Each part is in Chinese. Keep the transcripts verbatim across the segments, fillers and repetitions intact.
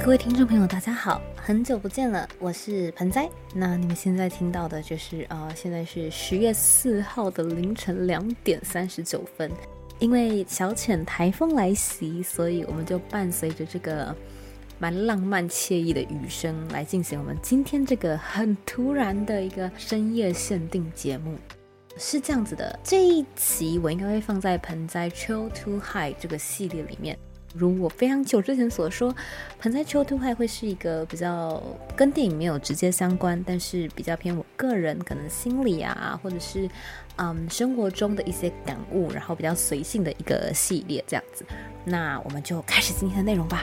各位听众朋友大家好，很久不见了，我是盆栽。那你们现在听到的就是呃，现在是十月四号的凌晨两点三十九分。因为小浅台风来袭，所以我们就伴随着这个蛮浪漫惬意的雨声来进行我们今天这个很突然的一个深夜限定节目。是这样子的，这一集我应该会放在盆栽 Chill to High 这个系列里面。如我非常久之前所说，盆栽 Chill to High 会是一个比较跟电影没有直接相关，但是比较偏我个人可能心理啊，或者是嗯生活中的一些感悟，然后比较随性的一个系列这样子。那我们就开始今天的内容吧。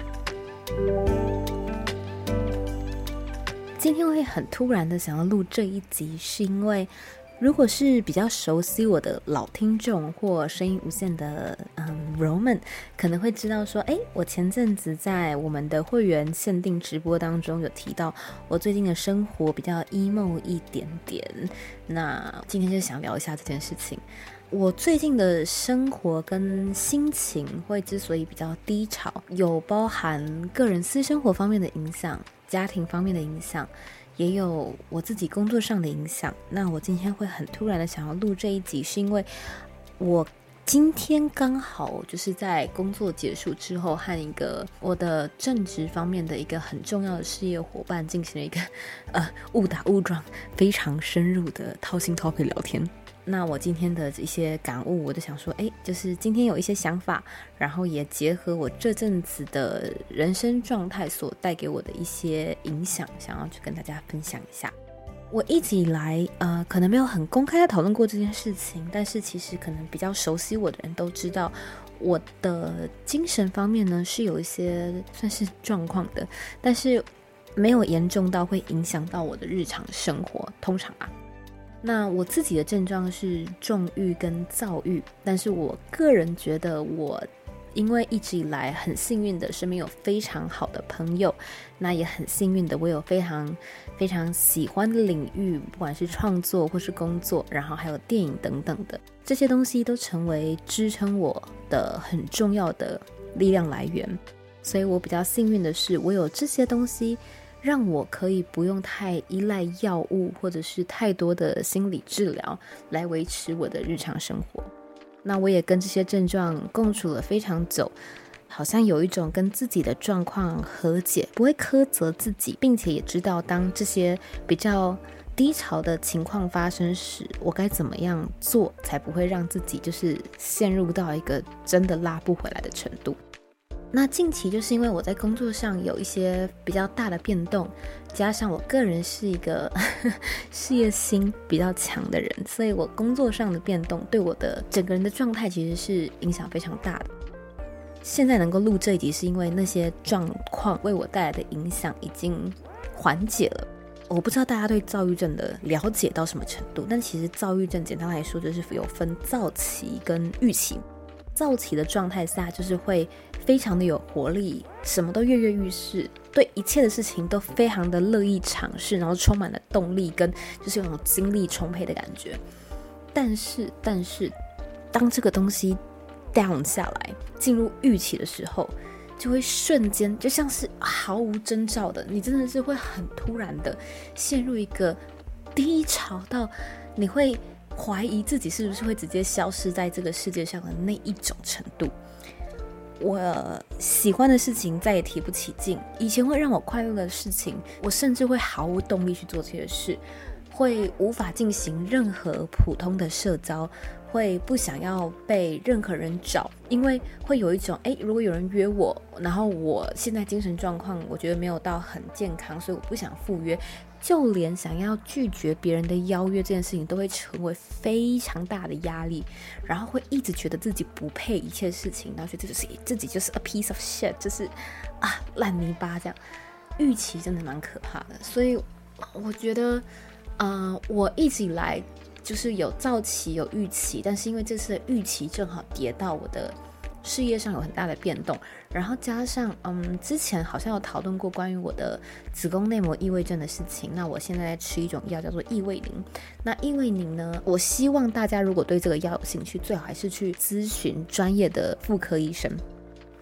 今天会很突然的想要录这一集，是因为如果是比较熟悉我的老听众或声音无限的嗯柔们，可能会知道说，哎，我前阵子在我们的会员限定直播当中有提到，我最近的生活比较 emo 一点点。那今天就想聊一下这件事情。我最近的生活跟心情会之所以比较低潮，有包含个人私生活方面的影响，家庭方面的影响，也有我自己工作上的影响。那我今天会很突然的想要录这一集，是因为我今天刚好就是在工作结束之后，和一个我的正职方面的一个很重要的事业伙伴进行了一个呃误打误撞非常深入的掏心掏肺聊天。那我今天的一些感悟，我就想说，哎，就是今天有一些想法，然后也结合我这阵子的人生状态所带给我的一些影响，想要去跟大家分享一下。我一直以来，呃，可能没有很公开的讨论过这件事情，但是其实可能比较熟悉我的人都知道，我的精神方面呢是有一些算是状况的，但是没有严重到会影响到我的日常生活，通常啊。那我自己的症状是重郁跟躁郁，但是我个人觉得我因为一直以来很幸运的身边有非常好的朋友，那也很幸运的我有非常非常喜欢的领域，不管是创作或是工作，然后还有电影等等的，这些东西都成为支撑我的很重要的力量来源。所以我比较幸运的是，我有这些东西让我可以不用太依赖药物或者是太多的心理治疗来维持我的日常生活。那我也跟这些症状共处了非常久，好像有一种跟自己的状况和解，不会苛责自己，并且也知道当这些比较低潮的情况发生时，我该怎么样做才不会让自己就是陷入到一个真的拉不回来的程度。那近期就是因为我在工作上有一些比较大的变动，加上我个人是一个呵呵事业心比较强的人，所以我工作上的变动对我的整个人的状态其实是影响非常大的。现在能够录这一集是因为那些状况为我带来的影响已经缓解了。我不知道大家对躁郁症的了解到什么程度，但其实躁郁症简单来说就是有分躁期跟郁期。躁期的状态下就是会非常的有活力，什么都跃跃欲试，对一切的事情都非常的乐意尝试，然后充满了动力跟就是有种精力充沛的感觉。但是但是当这个东西 down 下来进入郁期的时候，就会瞬间就像是毫无征兆的，你真的是会很突然的陷入一个低潮到你会怀疑自己是不是会直接消失在这个世界上的那一种程度。我喜欢的事情再也提不起劲，以前会让我快乐的事情，我甚至会毫无动力去做这些事，会无法进行任何普通的社交，会不想要被任何人找，因为会有一种诶，如果有人约我，然后我现在精神状况我觉得没有到很健康，所以我不想赴约，就连想要拒绝别人的邀约这件事情都会成为非常大的压力，然后会一直觉得自己不配一切事情，然后觉得自己自己就是 a piece of shit， 就是啊烂泥巴这样。预期真的蛮可怕的，所以我觉得呃，我一直以来就是有躁期有预期，但是因为这次的预期正好跌到我的事业上有很大的变动，然后加上嗯，之前好像有讨论过关于我的子宫内膜异位症的事情，那我现在在吃一种药叫做异位宁。那异位宁呢，我希望大家如果对这个药有兴趣，最好还是去咨询专业的妇科医生。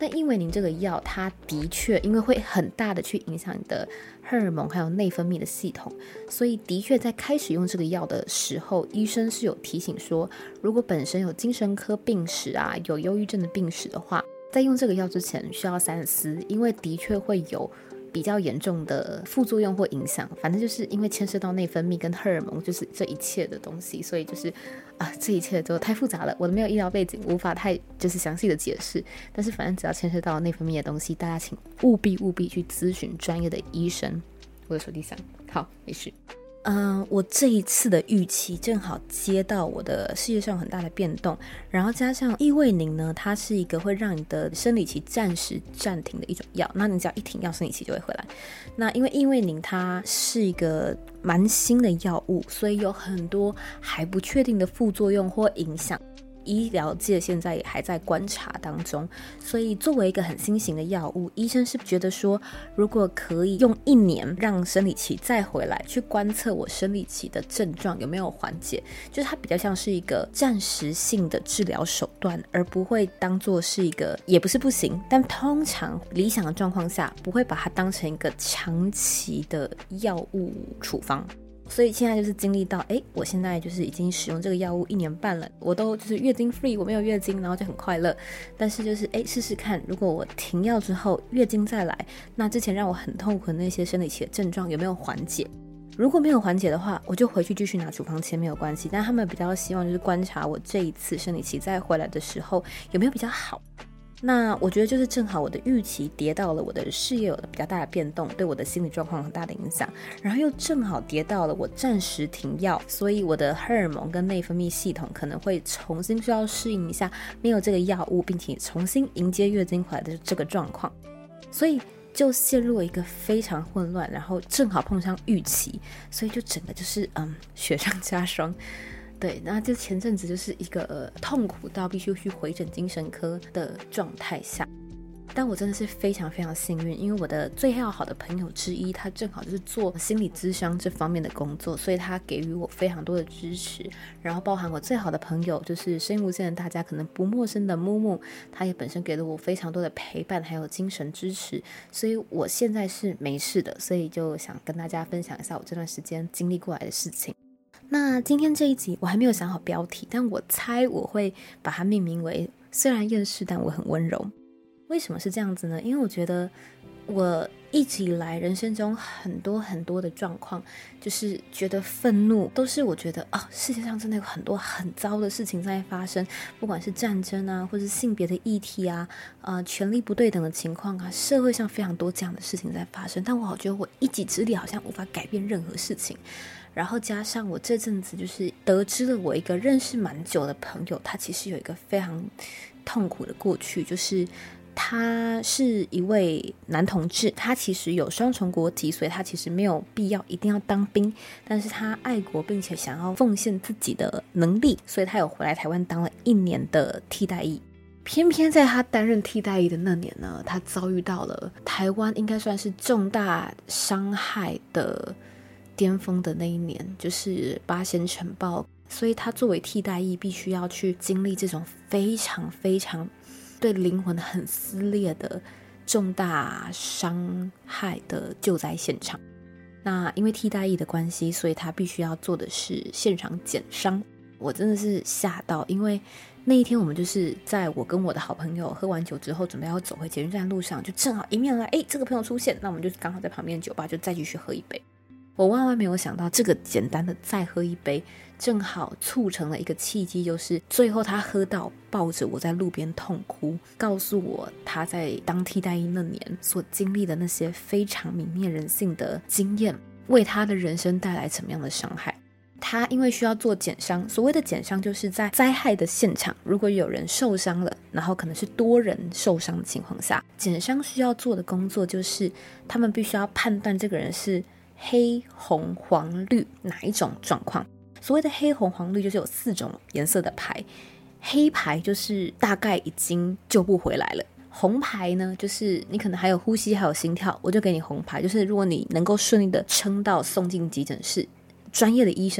但因为您这个药它的确因为会很大的去影响你的荷尔蒙还有内分泌的系统，所以的确在开始用这个药的时候，医生是有提醒说，如果本身有精神科病史啊，有忧郁症的病史的话，在用这个药之前需要三思，因为的确会有比较严重的副作用或影响。反正就是因为牵涉到内分泌跟荷尔蒙，就是这一切的东西，所以就是啊，这一切都太复杂了，我都没有医疗背景，无法太就是详细的解释。但是反正只要牵涉到内分泌的东西，大家请务必务必去咨询专业的医生。我的手机响，好，没事。嗯，我这一次的预期正好接到我的事业上很大的变动，然后加上异味宁呢，它是一个会让你的生理期暂时暂停的一种药，那你只要一停药，生理期就会回来。那因为异味宁它是一个蛮新的药物，所以有很多还不确定的副作用或影响，医疗界现在也还在观察当中，所以作为一个很新型的药物，医生是觉得说，如果可以用一年让生理期再回来，去观测我生理期的症状有没有缓解，就是它比较像是一个暂时性的治疗手段，而不会当作是一个，也不是不行，但通常理想的状况下不会把它当成一个长期的药物处方。所以现在就是经历到，哎，我现在就是已经使用这个药物一年半了，我都就是月经 free， 我没有月经，然后就很快乐。但是就是哎，试试看，如果我停药之后月经再来，那之前让我很痛苦的那些生理期的症状有没有缓解？如果没有缓解的话，我就回去继续拿处方签没有关系。但他们比较希望就是观察我这一次生理期再回来的时候有没有比较好。那我觉得就是正好我的预期跌到了我的事业有了比较大的变动，对我的心理状况很大的影响，然后又正好跌到了我暂时停药，所以我的荷尔蒙跟内分泌系统可能会重新需要适应一下没有这个药物，并且重新迎接月经回来的这个状况，所以就陷入了一个非常混乱，然后正好碰上预期，所以就整个就是嗯雪上加霜。对，那就前阵子就是一个、呃、痛苦到必须去回诊精神科的状态下，但我真的是非常非常幸运，因为我的最要好的朋友之一，他正好就是做心理咨商这方面的工作，所以他给予我非常多的支持，然后包含我最好的朋友就是声音无限的大家可能不陌生的木木，他也本身给了我非常多的陪伴还有精神支持，所以我现在是没事的，所以就想跟大家分享一下我这段时间经历过来的事情。那今天这一集我还没有想好标题，但我猜我会把它命名为虽然厌世但我很温柔。为什么是这样子呢？因为我觉得我一直以来人生中很多很多的状况，就是觉得愤怒都是我觉得啊、哦，世界上真的有很多很糟的事情在发生，不管是战争啊，或是性别的议题啊，呃，权力不对等的情况啊，社会上非常多这样的事情在发生，但我好觉得我一己之力好像无法改变任何事情。然后加上我这阵子就是得知了我一个认识蛮久的朋友，他其实有一个非常痛苦的过去，就是他是一位男同志，他其实有双重国籍，所以他其实没有必要一定要当兵，但是他爱国并且想要奉献自己的能力，所以他有回来台湾当了一年的替代役。偏偏在他担任替代役的那年呢，他遭遇到了台湾应该算是重大伤害的巅峰的那一年，就是八仙尘爆，所以他作为替代役必须要去经历这种非常非常对灵魂很撕裂的重大伤害的救灾现场。那因为替代役的关系，所以他必须要做的是现场减伤。我真的是吓到，因为那一天我们就是在我跟我的好朋友喝完酒之后准备要走回捷运站路上，就正好迎面来哎，这个朋友出现，那我们就刚好在旁边的酒吧就再继续喝一杯。我万万没有想到这个简单的再喝一杯正好促成了一个契机，就是最后他喝到抱着我在路边痛哭，告诉我他在当替代役那年所经历的那些非常泯灭人性的经验为他的人生带来什么样的伤害。他因为需要做减伤，所谓的减伤就是在灾害的现场如果有人受伤了，然后可能是多人受伤的情况下，减伤需要做的工作就是他们必须要判断这个人是黑红黄绿哪一种状况。所谓的黑红黄绿就是有四种颜色的牌，黑牌就是大概已经救不回来了，红牌呢就是你可能还有呼吸还有心跳，我就给你红牌，就是如果你能够顺利的撑到送进急诊室，专业的医生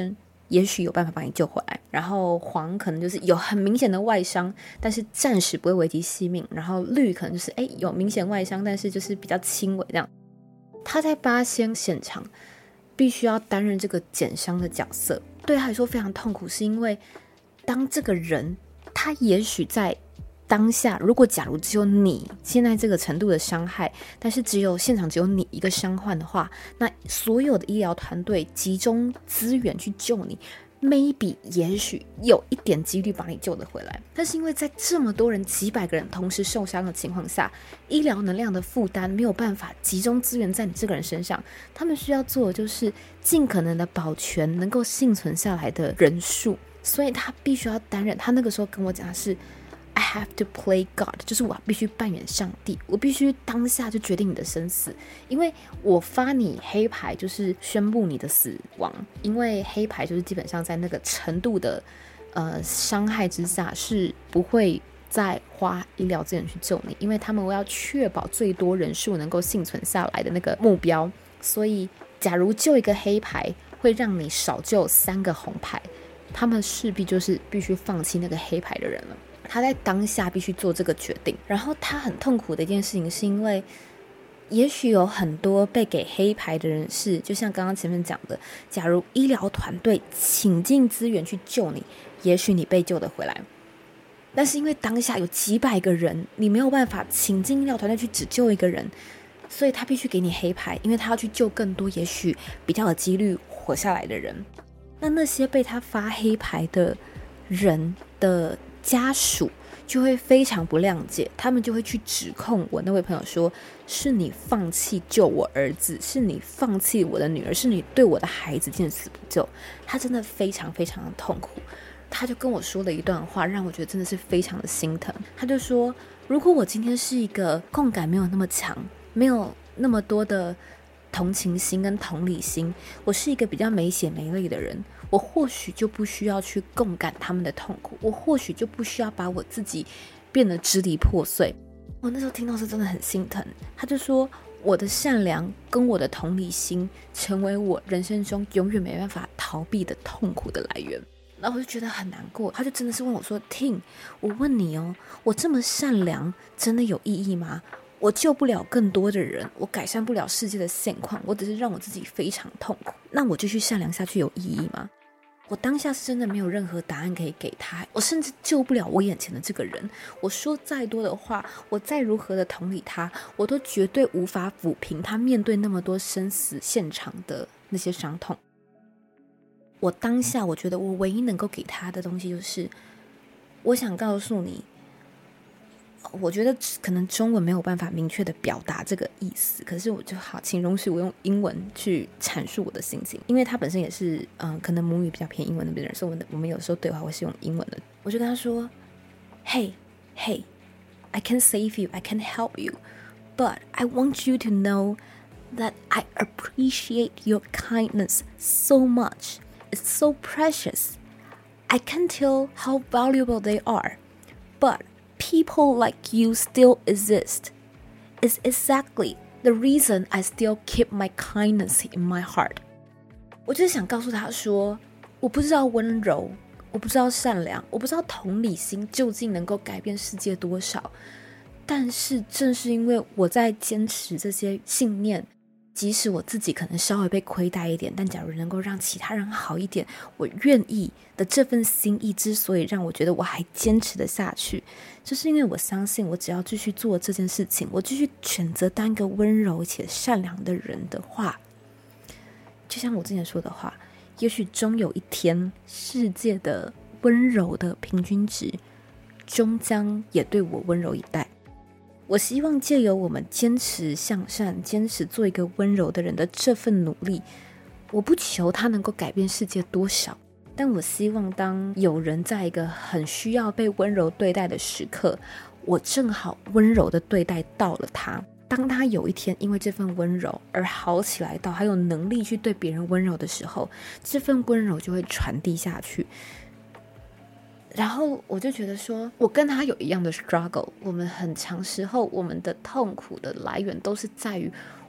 也许有办法把你救回来，然后黄可能就是有很明显的外伤，但是暂时不会危及性命，然后绿可能就是哎有明显外伤，但是就是比较轻微这样。他在八仙现场必须要担任这个减伤的角色，对他来说非常痛苦，是因为当这个人他也许在当下，如果假如只有你现在这个程度的伤害，但是只有现场只有你一个伤患的话，那所有的医疗团队集中资源去救你， maybe 也许有一点几率把你救得回来。但是因为在这么多人几百个人同时受伤的情况下，医疗能量的负担没有办法集中资源在你这个人身上，他们需要做的就是尽可能的保全能够幸存下来的人数，所以他必须要担任。他那个时候跟我讲的是I have to play God， 就是我必须扮演上帝，我必须当下就决定你的生死，因为我发你黑牌就是宣布你的死亡，因为黑牌就是基本上在那个程度的呃伤害之下是不会再花医疗资源去救你，因为他们要确保最多人数能够幸存下来的那个目标，所以假如救一个黑牌会让你少救三个红牌，他们势必就是必须放弃那个黑牌的人了。他在当下必须做这个决定，然后他很痛苦的一件事情是因为也许有很多被给黑牌的人是就像刚刚前面讲的，假如医疗团队倾尽资源去救你，也许你被救得回来，但是因为当下有几百个人，你没有办法倾尽医疗团队去只救一个人，所以他必须给你黑牌，因为他要去救更多也许比较有几率活下来的人。那那些被他发黑牌的人的家属就会非常不谅解，他们就会去指控我那位朋友说，是你放弃救我儿子，是你放弃我的女儿，是你对我的孩子见死不救。他真的非常非常的痛苦，他就跟我说了一段话，让我觉得真的是非常的心疼。他就说，如果我今天是一个共感没有那么强，没有那么多的同情心跟同理心，我是一个比较没血没泪的人，我或许就不需要去共感他们的痛苦，我或许就不需要把我自己变得支离破碎。我那时候听到是真的很心疼。他就说，我的善良跟我的同理心成为我人生中永远没办法逃避的痛苦的来源。然后我就觉得很难过，他就真的是问我说， Ting， 我问你哦，我这么善良真的有意义吗？我救不了更多的人，我改善不了世界的现况，我只是让我自己非常痛苦，那我继续善良下去有意义吗？我当下是真的没有任何答案可以给他，我甚至救不了我眼前的这个人，我说再多的话，我再如何的同理他，我都绝对无法抚平他面对那么多生死现场的那些伤痛。我当下我觉得我唯一能够给他的东西就是，我想告诉你，我觉得可能中文没有办法明确的表达这个意思，可是我就好，请容许我用英文去阐述我的心情，因为他本身也是嗯，可能母语比较偏英文那边的人，所以我们我们有时候对话会是用英文的。我就跟他说 Hey, hey, I can save you, I can help you, but I want you to know that I appreciate your kindness so much. It's so precious. I can't tell how valuable they are, but people like you still exist. It's exactly the reason I still keep my kindness in my heart. 我就是想告诉他说，我不知道温柔，我不知道善良，我不知道同理心究竟能够改变世界多少，但是正是因为我在坚持这些信念，即使我自己可能稍微被亏待一点，但假如能够让其他人好一点，我愿意的这份心意之所以让我觉得我还坚持得下去，就是因为我相信我只要继续做这件事情，我继续选择当一个温柔且善良的人的话，就像我之前说的话，也许终有一天世界的温柔的平均值终将也对我温柔以待。我希望借由我们坚持向善，坚持做一个温柔的人的这份努力，我不求他能够改变世界多少，但我希望当有人在一个很需要被温柔对待的时刻，我正好温柔的对待到了他，当他有一天因为这份温柔而好起来到还有能力去对别人温柔的时候，这份温柔就会传递下去。然后我就觉得说，我跟他有一样的 struggle， 我们很长时候我们的痛苦的来源都是在于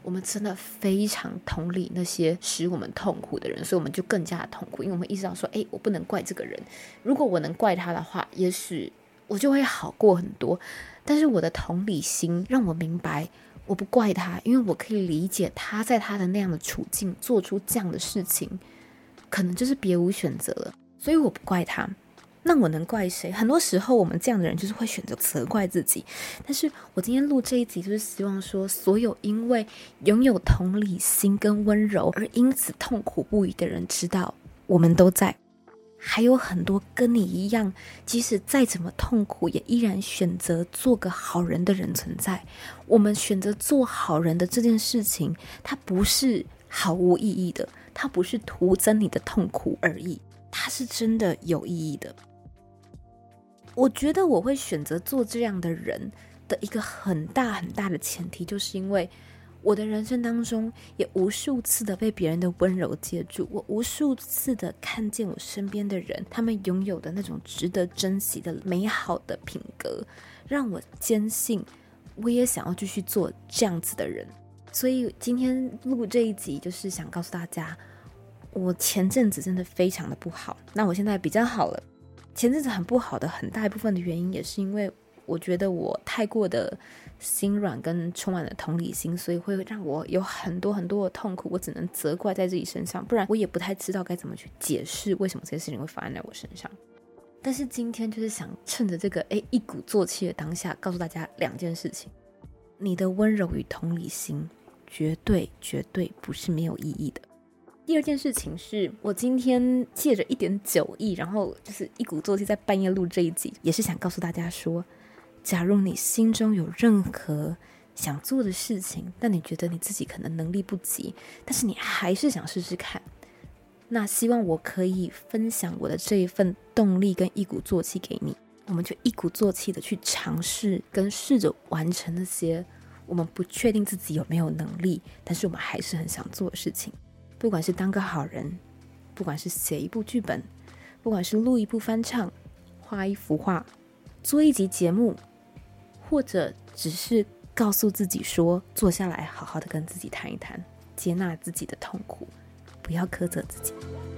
我们真的非常同理那些使我们痛苦的人，所以我们就更加的痛苦，因为我们意识到说，哎，我不能怪这个人，如果我能怪他的话，也许我就会好过很多。但是我的同理心让我明白，我不怪他，因为我可以理解他在他的那样的处境做出这样的事情，可能就是别无选择了，所以我不怪他。那我能怪谁？很多时候我们这样的人就是会选择责怪自己。但是我今天录这一集就是希望说，所有因为拥有同理心跟温柔而因此痛苦不已的人知道，我们都在。还有很多跟你一样，即使再怎么痛苦也依然选择做个好人的人存在。我们选择做好人的这件事情，它不是毫无意义的，它不是徒增你的痛苦而已，它是真的有意义的。我觉得我会选择做这样的人的一个很大很大的前提，就是因为我的人生当中也无数次的被别人的温柔接住，我无数次的看见我身边的人，他们拥有的那种值得珍惜的美好的品格，让我坚信我也想要继续做这样子的人。所以今天录这一集就是想告诉大家，我前阵子真的非常的不好，那我现在比较好了。前阵子很不好的很大一部分的原因也是因为我觉得我太过的心软跟充满了同理心，所以会让我有很多很多的痛苦，我只能责怪在自己身上，不然我也不太知道该怎么去解释为什么这些事情会发生在我身上。但是今天就是想趁着这个诶一鼓作气的当下，告诉大家两件事情。你的温柔与同理心绝对绝对不是没有意义的。第二件事情是，我今天借着一点酒意，然后就是一鼓作气在半夜录这一集，也是想告诉大家说，假如你心中有任何想做的事情，但你觉得你自己可能能力不及，但是你还是想试试看，那希望我可以分享我的这一份动力跟一鼓作气给你，我们就一鼓作气的去尝试跟试着完成那些我们不确定自己有没有能力，但是我们还是很想做的事情。不管是当个好人，不管是写一部剧本，不管是录一部翻唱，画一幅画，做一集节目，或者只是告诉自己说，坐下来好好的跟自己谈一谈，接纳自己的痛苦，不要苛责自己。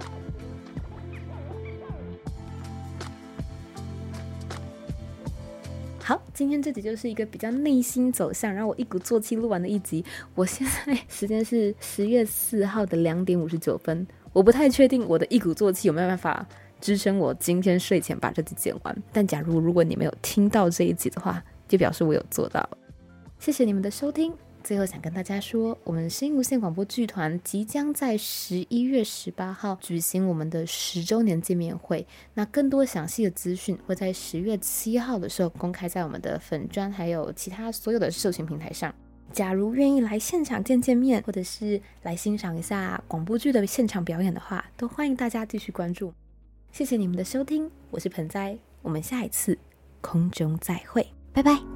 好，今天这集就是一个比较内心走向，然后我一鼓作气录完的一集。我现在时间是十月四号的两点五十九分，我不太确定我的一鼓作气有没有办法支撑我今天睡前把这集剪完，但假如如果你没有听到这一集的话，就表示我有做到。谢谢你们的收听。最后想跟大家说，我们声音无限广播剧团即将在十一月十八号举行我们的十周年见面会，那更多详细的资讯会在十月七号的时候公开在我们的粉专还有其他所有的社群平台上。假如愿意来现场见见面，或者是来欣赏一下广播剧的现场表演的话，都欢迎大家继续关注。谢谢你们的收听，我是盆栽，我们下一次空中再会，拜拜。